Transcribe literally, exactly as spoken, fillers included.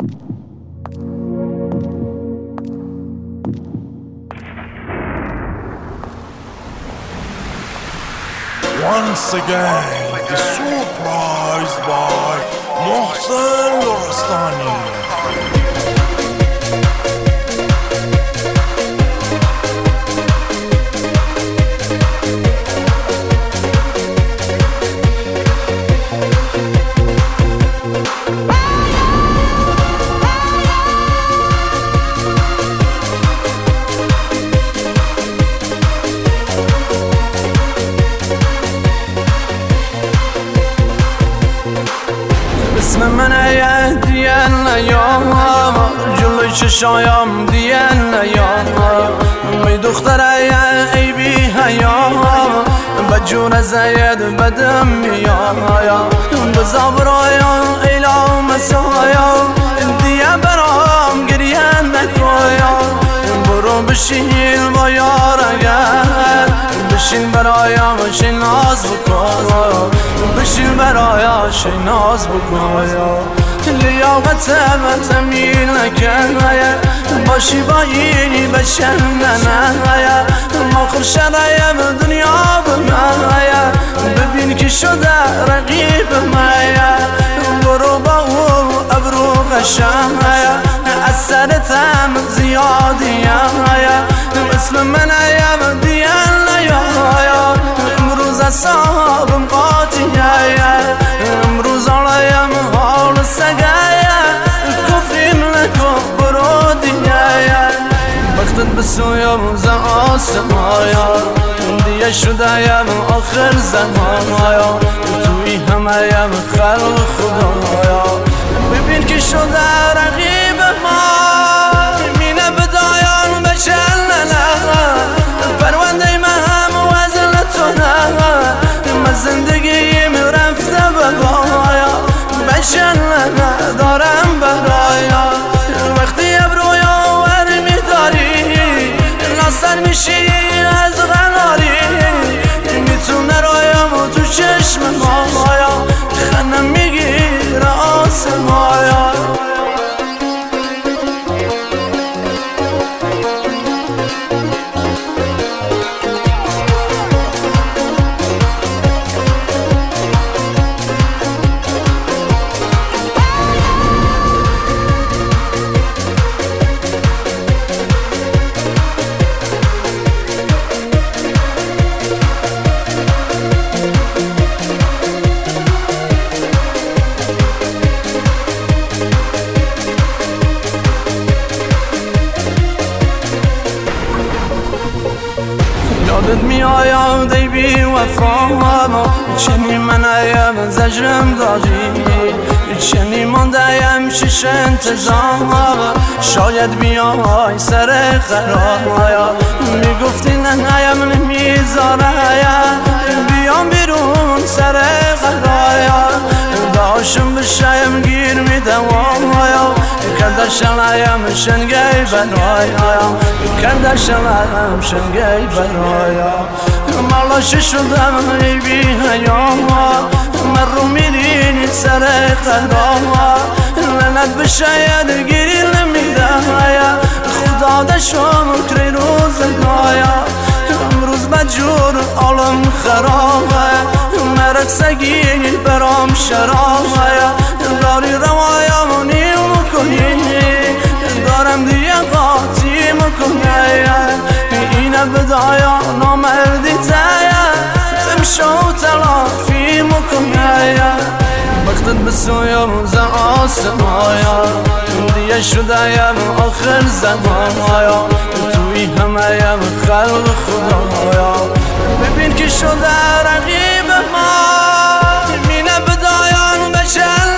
Once again, the surprise by Mohsen Lorestani. اسم من دیان نیام جلوی چشایم دیان نیام می دختر ای بی حیام بجور زید بدم میایم بزا برایم ایلا مسایم دیه برام گریه نکایم برو بشین با یار اگر بشین برایم شی ناز بکن بشین برایم شی ناز بکن لیاقت من تمیل نکن باشی با اینی بشنن ماخر شرایم دنیا بمن ببین که شده رقیب من برو با او ابرو قشن از سرتم زیادیم اسم من ایم دیان نیایم امروز اصابم قاطیه امروز آلایم حال سگه کفریم نکن برو دیگه وقتت بسویم ز آسمایا دیگه شدهیم آخر زمایا توی همهیم خلق خدایا ببین که شده رقیب ما مینه بدایان بچلنه پرونده من وزن تو نه من زندگیم رفته بگایا بچلنه دارم برایا وقتی ابرویا ور میداری ناصر میشی از غناری میتونه رایم و تو چشم مایا خنم میگیره آسمایا یادت میآید ای بی وفا چنی من ایم زجرم دادی چنی ماندهیم شش انتظار شاید بیای سر قرار میگفتی نه ایم نمیذاره بیام بیرون سر قرار داشم بشایم گیر میدم کردشم ایم شنگی برایم کردشم شنگی برایم مالش شدم ای بی حیام من رو میرینی سر قلبم لعنت به شاید گیری نمیده خدا دشم کری روزگایا امروز بجور عالم خرابه مرد سگینی برام شرابه داری روایم نیم کنی دارم دیگه قاطی مکنی اینه بدایا نامردی تایا امشو تلافی مکنی وقتت بسویم ز آسمایا دیگه شدهیم آخر زمایا توی همهیم خلق خدایا ببین که شده رقیب ما مینه بدایان بچل